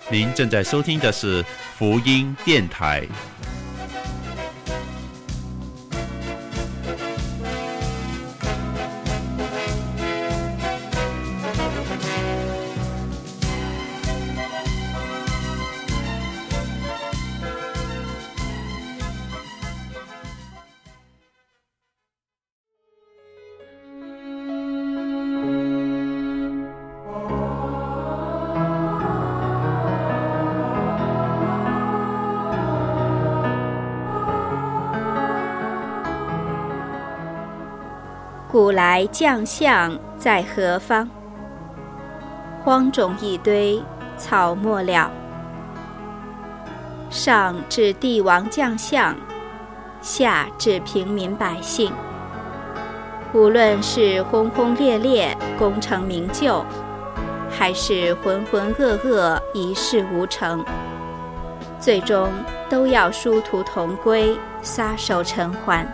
您正在收听的是福音电台。 古来将相在何方？荒冢一堆，草没了。上至帝王将相，下至平民百姓，无论是轰轰烈烈功成名就，还是浑浑噩噩一事无成，最终都要殊途同归，撒手尘寰。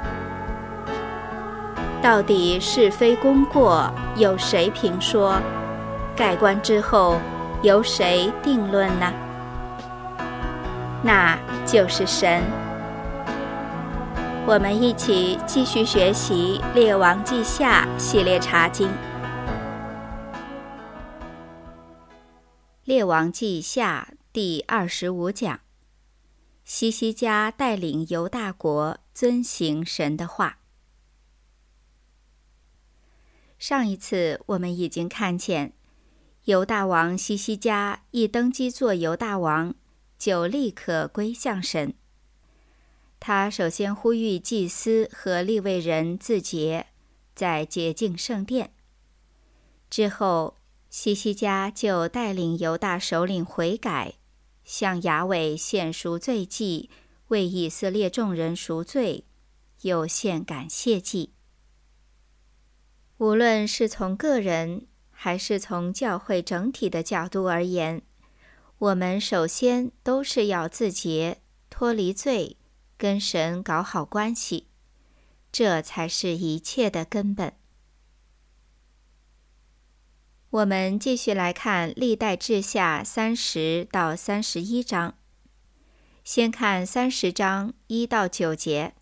到底是非功过由谁评说？盖棺之后由谁定论呢？那就是神。我们一起继续学习《列王纪下》系列查经。《列王纪下》第25讲，希西家带领犹大国遵行神的话。上一次我们已经看见，犹大王希西家一登基做犹大王，就立刻归向神。他首先呼吁祭司和利未人自洁，再洁净圣殿。之后，希西家就带领犹大首领悔改，向雅伟献赎罪祭，为以色列众人赎罪，又献感谢祭。无论是从个人还是从教会整体的角度而言，我们首先都是要自洁，脱离罪，跟神搞好关系，这才是一切的根本。我们继续来看历代志下30到31章，先看30章1到9节。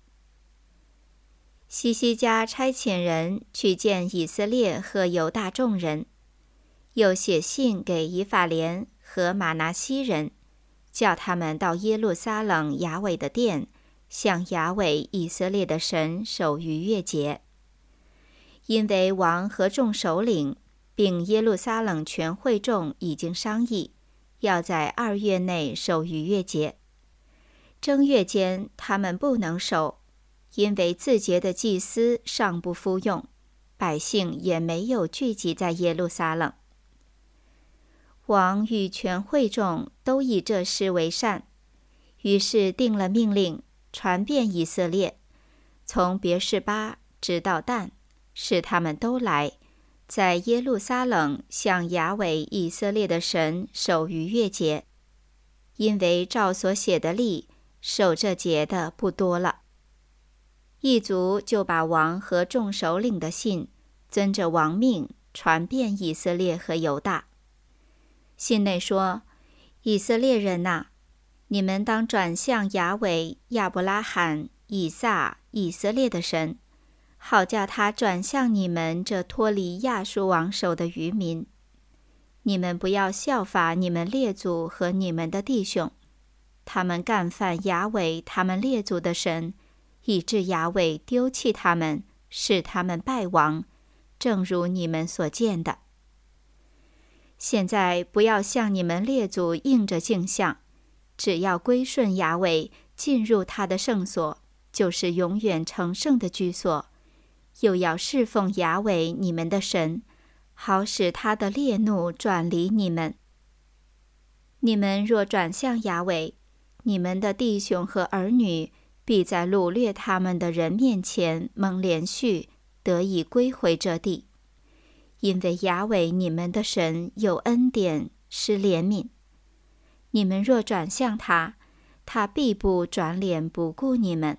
希西家差遣人去见以色列和犹大众人，又写信给以法莲和玛拿西人，叫他们到耶路撒冷雅伟的殿，向雅伟以色列的神守逾越节。因为王和众首领并耶路撒冷全会众已经商议，要在2月内守逾越节。正月间他们不能守，因为自洁的祭司尚不服用，百姓也没有聚集在耶路撒冷。王与全会众都以这事为善，于是定了命令，传遍以色列，从别是巴直到但，使他们都来，在耶路撒冷向雅伟以色列的神守逾越节。因为照所写的例，守这节的不多了。一族就把王和众首领的信遵着王命传遍以色列和犹大。信内说：以色列人哪，你们当转向雅伟、亚伯拉罕、以撒、以色列的神，好叫他转向你们这脱离亚述王手的余民。你们不要效法你们列祖和你们的弟兄，他们干犯雅伟他们列祖的神，以致雅伟丢弃他们，使他们败亡，正如你们所见的。现在不要向你们列祖应着镜像，只要归顺雅伟，进入他的圣所，就是永远成圣的居所，又要侍奉雅伟你们的神，好使他的烈怒转离你们。你们若转向雅伟，你们的弟兄和儿女必在掳掠他们的人面前蒙连续，得以归回这地。因为雅伟你们的神有恩典，施怜悯。你们若转向他，他必不转脸不顾你们。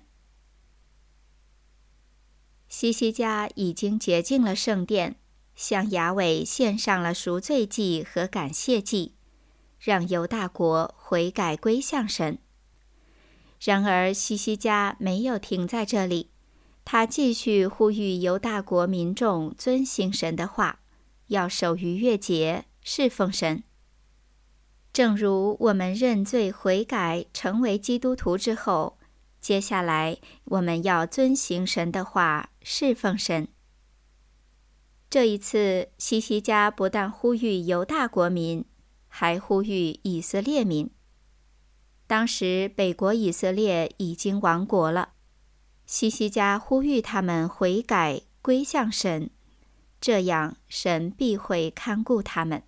希西家已经洁净了圣殿，向雅伟献上了赎罪祭和感谢祭， 让犹大国悔改归向神。然而西西家没有停在这里，他继续呼吁犹大国民众遵行神的话，要守逾越节，侍奉神。正如我们认罪悔改成为基督徒之后，接下来我们要遵行神的话，侍奉神。这一次，西西家不但呼吁犹大国民，还呼吁以色列民。当时北国以色列已经亡国了，西西家呼吁他们悔改归向神，这样神必会看顾他们。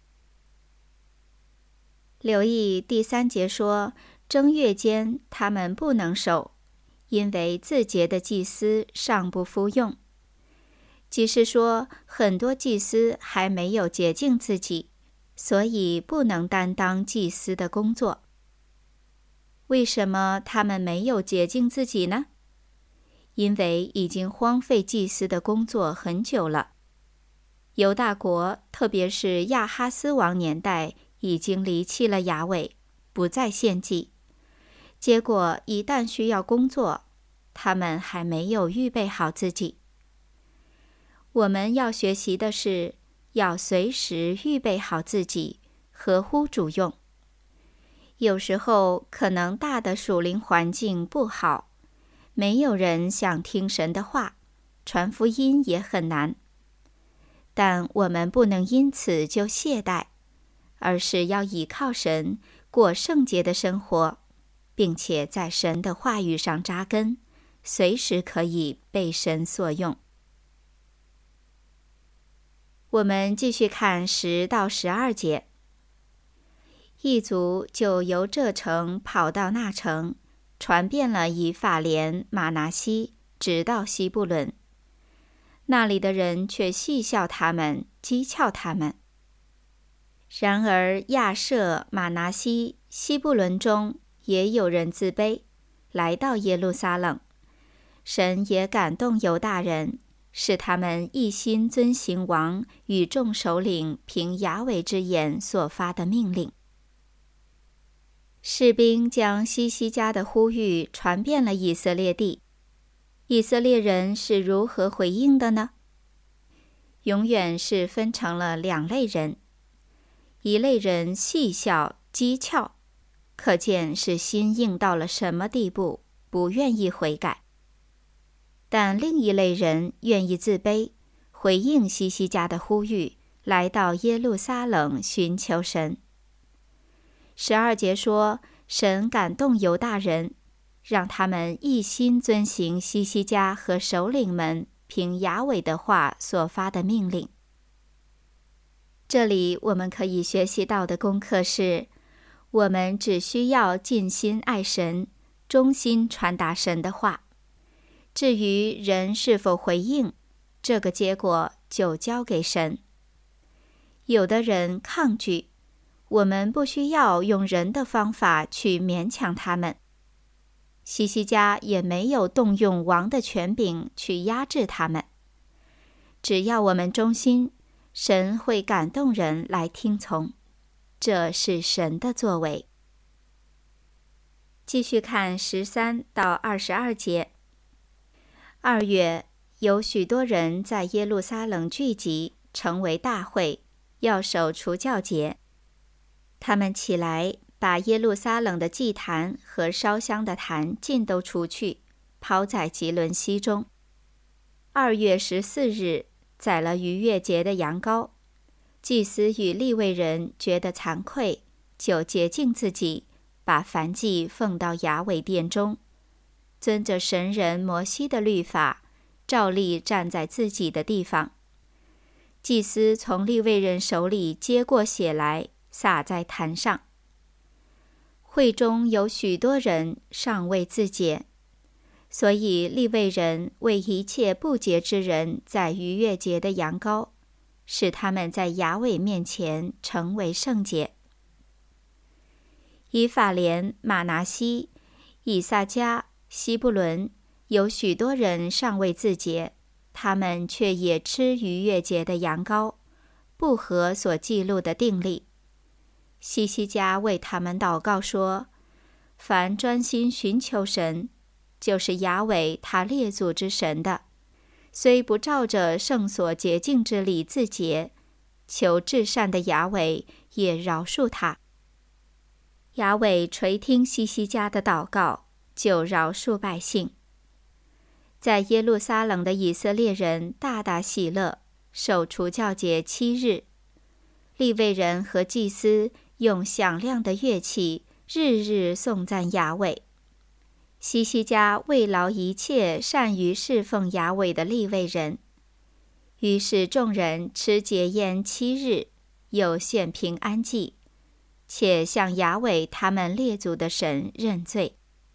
留意第3节说，正月间他们不能守，因为自洁的祭司尚不服用。即是说，很多祭司还没有洁净自己，所以不能担当祭司的工作。为什么他们没有洁净自己呢？因为已经荒废祭司的工作很久了。犹大国，特别是亚哈斯王年代，已经离弃了雅伟，不再献祭。结果一旦需要工作，他们还没有预备好自己。我们要学习的是，要随时预备好自己，合乎主用。有时候可能大的属灵环境不好，没有人想听神的话，传福音也很难。但我们不能因此就懈怠，而是要倚靠神，过圣洁的生活，并且在神的话语上扎根，随时可以被神所用。我们继续看10到12节。一族就由这城跑到那城，传遍了以法莲、玛拿西，直到西布伦。那里的人却戏笑他们，讥诮他们。然而亚设、玛拿西、西布伦中也有人自卑，来到耶路撒冷。神也感动犹大人，使他们一心遵行王与众首领凭雅伟之言所发的命令。士兵将西西家的呼吁传遍了以色列地。以色列人是如何回应的呢？永远是分成了2类人。一类人戏笑讥诮，可见是心硬到了什么地步，不愿意悔改。但另一类人愿意自卑，回应西西家的呼吁，来到耶路撒冷寻求神。12节说，神感动犹大人，让他们一心遵行西西家和首领们凭雅伟的话所发的命令。这里我们可以学习到的功课是，我们只需要尽心爱神，忠心传达神的话。至于人是否回应，这个结果就交给神。有的人抗拒，我们不需要用人的方法去勉强他们。西西家也没有动用王的权柄去压制他们。只要我们忠心，神会感动人来听从，这是神的作为。继续看13到22节。2月，有许多人在耶路撒冷聚集，成为大会，要守除酵节。他们起来，把耶路撒冷的祭坛和烧香的坛尽都除去，抛在吉伦溪中。2月14日，宰了逾越节的羊羔。祭司与利未人觉得惭愧，就洁净自己，把燔祭奉到雅伟殿中，遵着神人摩西的律法，照例站在自己的地方。祭司从利未人手里接过血来，洒在坛上。会中有许多人尚未自洁，所以利未人为一切不洁之人宰逾越节的羊羔，使他们在雅伟面前成为圣洁。以法莲、玛拿西、以撒迦、西布伦有许多人尚未自洁，他们却也吃逾越节的羊羔，不合所记录的定例。 西西家为他们祷告说：凡专心寻求神，就是雅伟他列祖之神的，虽不照着圣所洁净之礼自洁，求至善的雅伟也饶恕他。雅伟垂听西西家的祷告，就饶恕百姓。在耶路撒冷的以色列人大大喜乐，守除酵节7日。利未人和祭司用响亮的乐器，日日颂赞雅伟。西西家慰劳一切善于侍奉雅伟的利未人。于是众人吃节宴7日，又献平安祭，且向雅伟他们列祖的神认罪。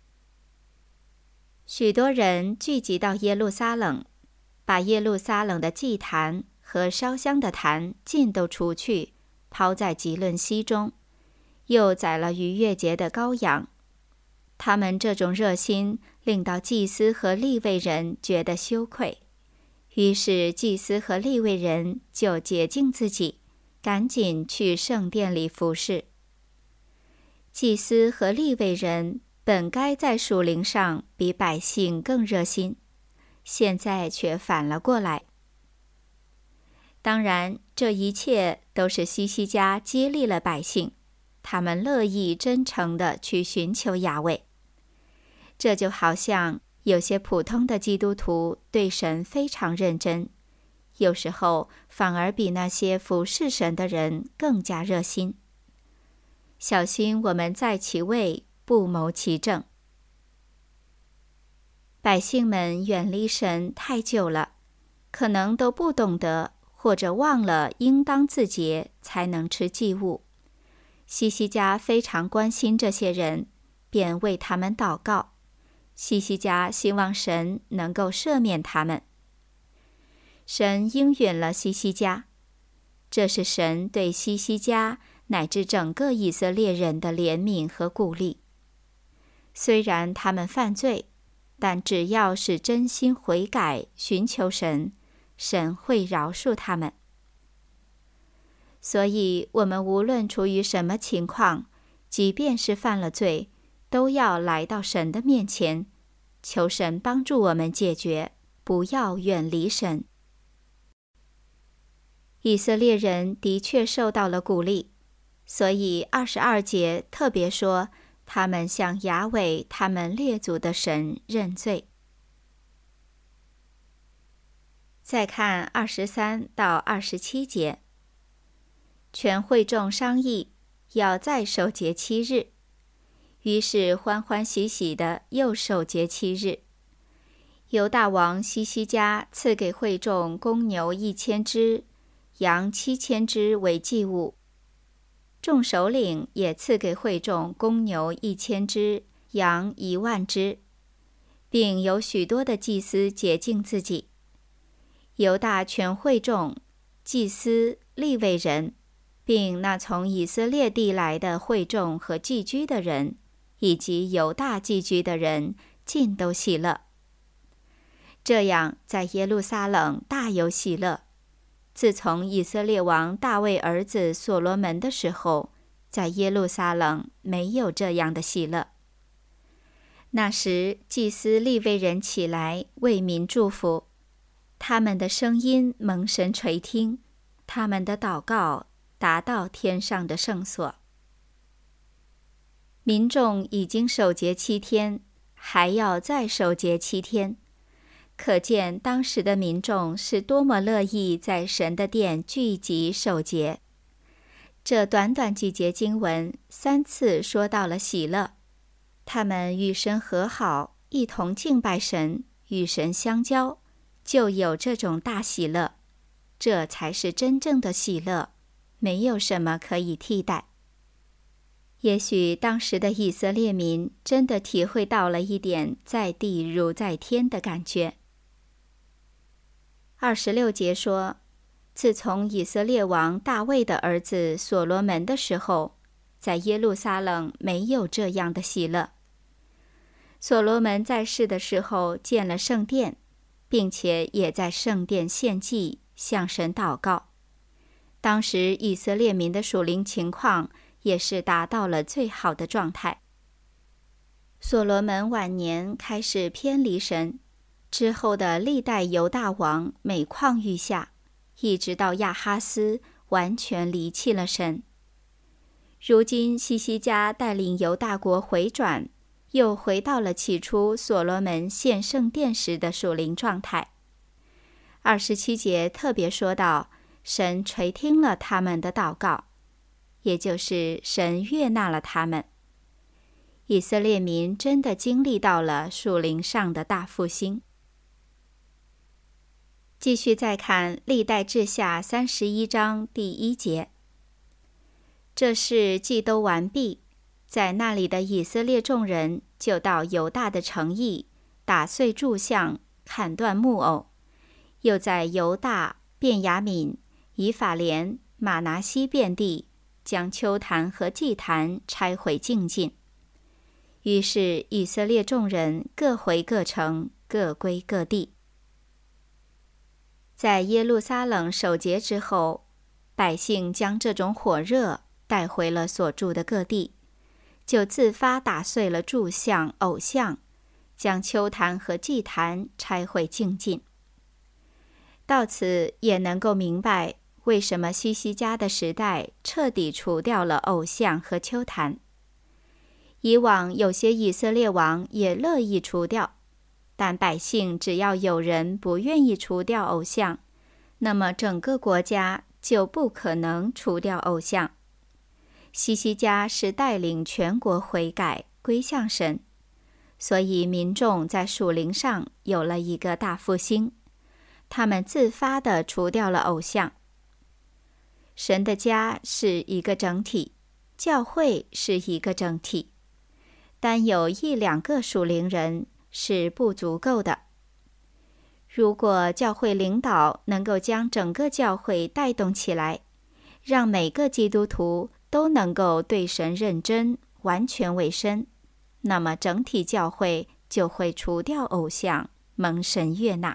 许多人聚集到耶路撒冷，把耶路撒冷的祭坛和烧香的坛尽都除去，抛在极论溪中，又宰了逾越节的羔羊。他们这种热心，令到祭司和利未人觉得羞愧。于是祭司和利未人就洁净自己，赶紧去圣殿里服侍。祭司和利未人本该在属灵上比百姓更热心，现在却反了过来。当然，这一切都是西西家激励了百姓，他们乐意真诚地去寻求雅伟。这就好像有些普通的基督徒对神非常认真，有时候反而比那些服侍神的人更加热心。小心我们在其位，不谋其政。百姓们远离神太久了，可能都不懂得或者忘了应当自洁才能吃祭物。西西家非常关心这些人，便为他们祷告。西西家希望神能够赦免他们。神应允了西西家，这是神对西西家乃至整个以色列人的怜悯和鼓励。虽然他们犯罪，但只要是真心悔改，寻求神，神会饶恕他们。所以我们无论处于什么情况，即便是犯了罪，都要来到神的面前，求神帮助我们解决，不要远离神。以色列人的确受到了鼓励，所以22节特别说，他们向雅伟他们列祖的神认罪。再看23到27节，全会众商议，要再守节7日。于是欢欢喜喜的又守节7日。犹大王西西家赐给会众公牛1000只，羊7000只为祭物。众首领也赐给会众公牛1000只，羊10000只，并有许多的祭司洁净自己。犹大全会众、祭司、利未人，并那从以色列地来的会众和寄居的人，以及犹大寄居的人，尽都喜乐。这样，在耶路撒冷大有喜乐。自从以色列王大卫儿子所罗门的时候，在耶路撒冷没有这样的喜乐。那时，祭司利未人起来为民祝福，他们的声音蒙神垂听，他们的祷告达到天上的圣所。民众已经守节7天，还要再守节7天，可见当时的民众是多么乐意在神的殿聚集守节。这短短几节经文3次说到了喜乐，他们与神和好，一同敬拜神，与神相交，就有这种大喜乐。这才是真正的喜乐，没有什么可以替代。也许当时的以色列民真的体会到了一点在地如在天的感觉。26节说，自从以色列王大卫的儿子所罗门的时候，在耶路撒冷没有这样的喜乐。所罗门在世的时候建了圣殿，并且也在圣殿献祭，向神祷告。当时以色列民的属灵情况也是达到了最好的状态。所罗门晚年开始偏离神，之后的历代犹大王每况愈下，一直到亚哈斯完全离弃了神。如今希西家带领犹大国回转，又回到了起初所罗门献圣殿时的属灵状态。27节特别说到，神垂听了他们的祷告，也就是神悦纳了他们。以色列民真的经历到了属灵上的大复兴。继续再看历代志下31章第1节，这事既都完毕，在那里的以色列众人就到犹大的城邑，打碎柱像，砍断木偶，又在犹大、便雅悯、以法莲、玛拿西遍地，将丘坛和祭坛拆毁净尽。于是以色列众人各回各城，各归各地。在耶路撒冷守节之后，百姓将这种火热带回了所住的各地，就自发打碎了柱像、偶像，将丘坛和祭坛拆毁净尽。到此也能够明白为什么希西家的时代彻底除掉了偶像和丘坛。以往有些以色列王也乐意除掉，但百姓只要有人不愿意除掉偶像，那么整个国家就不可能除掉偶像。希西家是带领全国悔改归向神，所以民众在属灵上有了一个大复兴，他们自发地除掉了偶像。神的家是一个整体，教会是一个整体，单有1、2个属灵人是不足够的。如果教会领导能够将整个教会带动起来，让每个基督徒都能够对神认真，完全委身，那么整体教会就会除掉偶像，蒙神悦纳。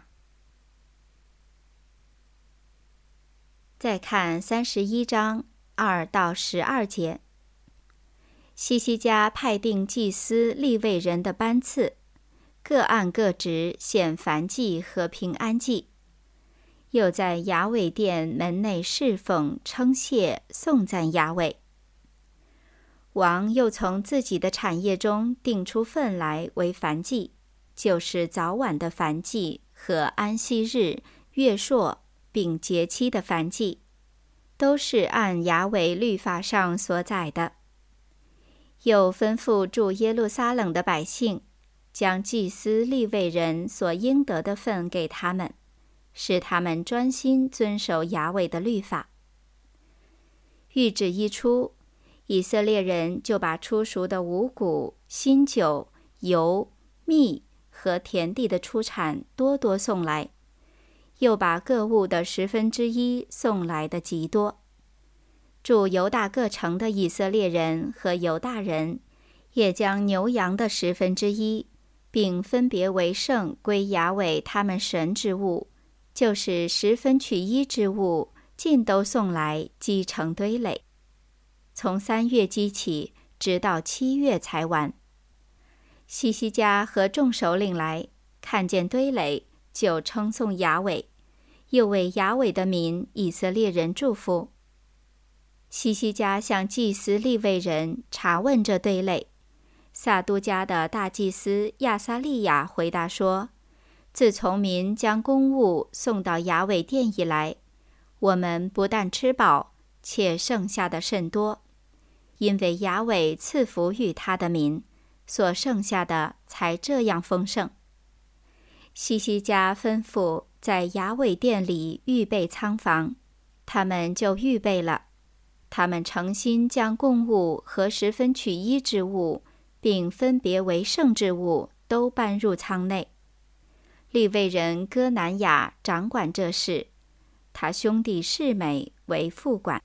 再看31章2到12节，希西家派定祭司利未人的班次，各按各职献燔祭和平安祭，又在雅伟殿门内侍奉、称谢、颂赞雅伟。王又从自己的产业中定出份来为燔祭，就是早晚的燔祭和安息日、月朔并节期的燔祭，都是按雅伟律法上所载的。又吩咐住耶路撒冷的百姓，将祭司利未人所应得的份给他们，使他们专心遵守雅伟的律法。谕旨一出，以色列人就把初熟的五谷、新酒、油、蜜和田地的出产多多送来，又把各物的1/10送来的极多。住犹大各城的以色列人和犹大人，也将牛羊的1/10，并分别为圣归雅伟他们神之物，就是10分取1之物，尽都送来积成堆垒。从3月积起，直到7月才完。希西家和众首领来，看见堆垒，就称颂雅伟，又为雅伟的民以色列人祝福。希西家向祭司利未人查问这堆垒，撒都家的大祭司亚撒利雅回答说：自从民将公物送到雅伟殿以来，我们不但吃饱，且剩下的甚多，因为雅伟赐福于他的民，所剩下的才这样丰盛。希西家吩咐在雅伟殿里预备仓房，他们就预备了。他们诚心将供物和10分取1之物，并分别为圣之物，都搬入仓内。利未人哥南雅掌管这事，他兄弟示每为副管。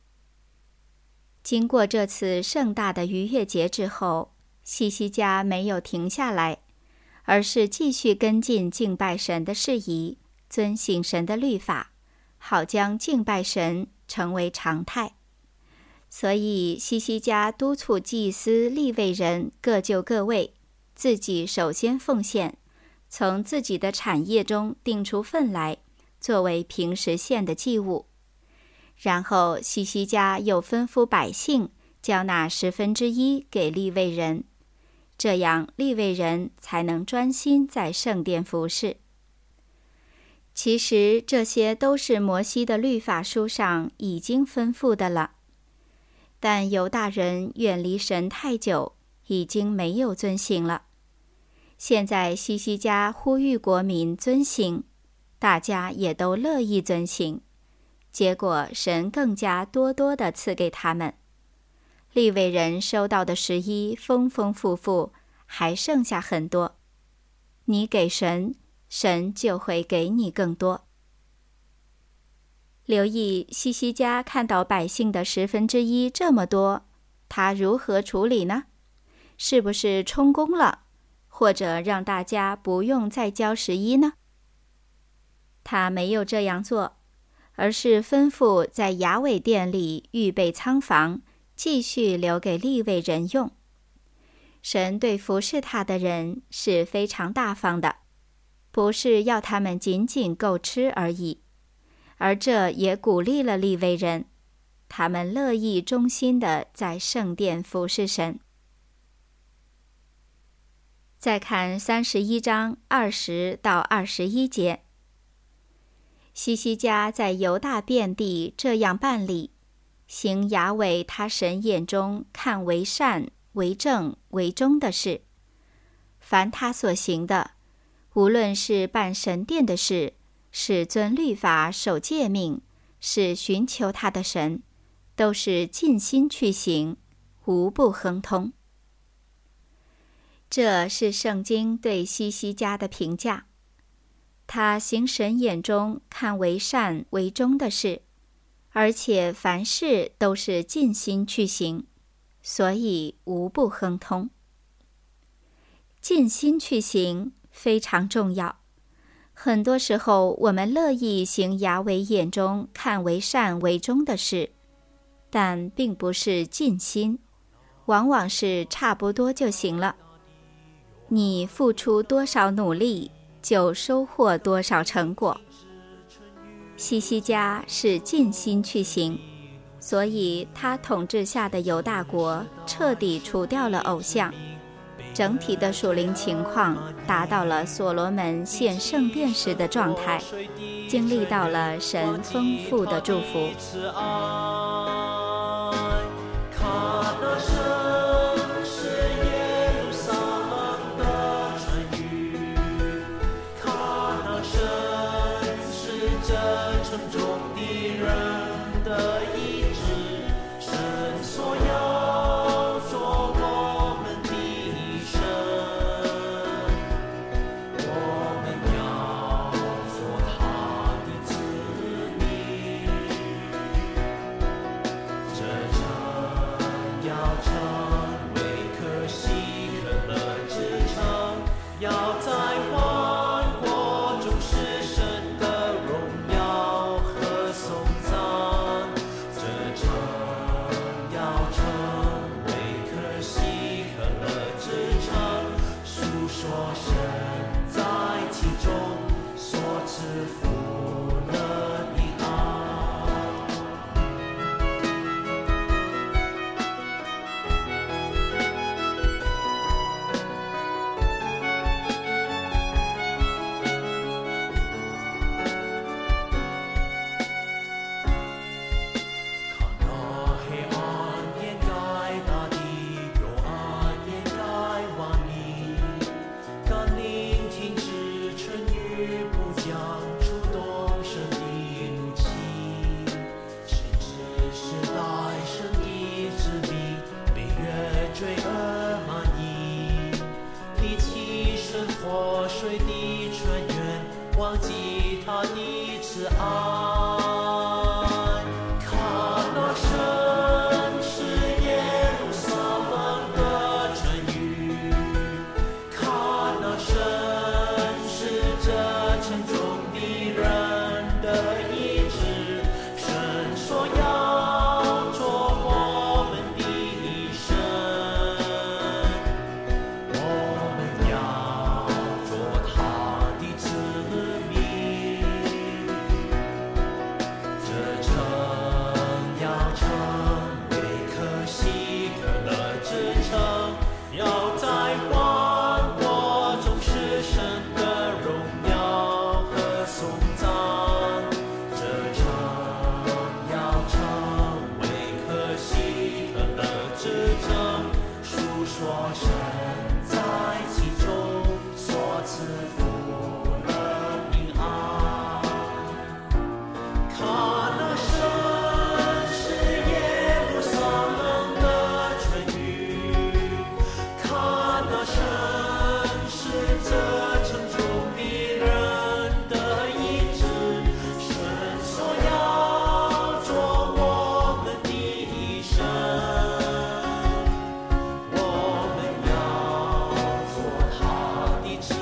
经过这次盛大的逾越节之后，希西家没有停下来，而是继续跟进敬拜神的事宜，遵行神的律法，好将敬拜神成为常态。 所以西西家督促祭司利未人各就各位，自己首先奉献，从自己的产业中定出份来，作为平时献的祭物。然后西西家又吩咐百姓交纳1/10给利未人，这样利未人才能专心在圣殿服侍。其实这些都是摩西的律法书上已经吩咐的了，但犹大人远离神太久，已经没有遵行了。现在西西家呼吁国民遵行，大家也都乐意遵行，结果神更加多多地赐给他们。利未人收到的11丰丰富富，还剩下很多。你给神，神就会给你更多。留意西西家看到百姓的1/10这么多，他如何处理呢？是不是充公了，或者让大家不用再交11呢？他没有这样做，而是吩咐在雅伟殿里预备仓房，继续留给利未人用。神对服侍他的人是非常大方的，不是要他们仅仅够吃而已，而这也鼓励了利未人，他们乐意忠心地在圣殿服侍神。再看31章20到21节，西西家在犹大遍地这样办理，行雅伟他神眼中看为善、为正、为忠的事。凡他所行的，无论是办神殿的事，是遵律法守诫命，是寻求他的神，都是尽心去行，无不亨通。这是圣经对西西家的评价。他行神眼中看为善为忠的事，而且凡事都是尽心去行，所以无不亨通。尽心去行非常重要。很多时候我们乐意行雅伟眼中看为善为忠的事，但并不是尽心，往往是差不多就行了。你付出多少努力，就收获多少成果。西西家是尽心去行，所以他统治下的犹大国彻底除掉了偶像，整体的属灵情况达到了所罗门献圣殿时的状态，经历到了神丰富的祝福。 之城，述说神在其中所赐福乐平安。看那神是耶路撒冷的春雨，看那神是这城中的人的医治，神所要做我们的医生，我们要做他的子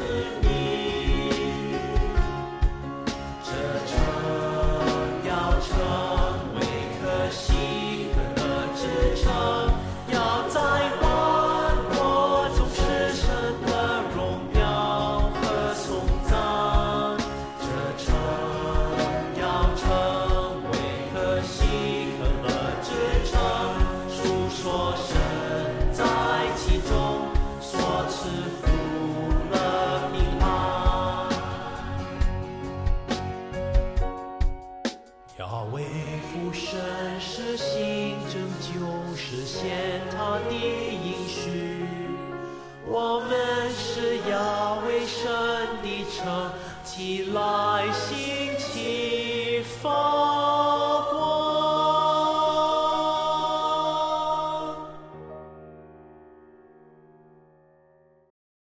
民。这城要成为可喜可乐之城，要在万国中是神的荣耀和颂赞。这城要成为可喜可乐之城，述说神在其中所赐福乐平安。要为父神实行拯救，实现他的应许。我们是要为神的城起来行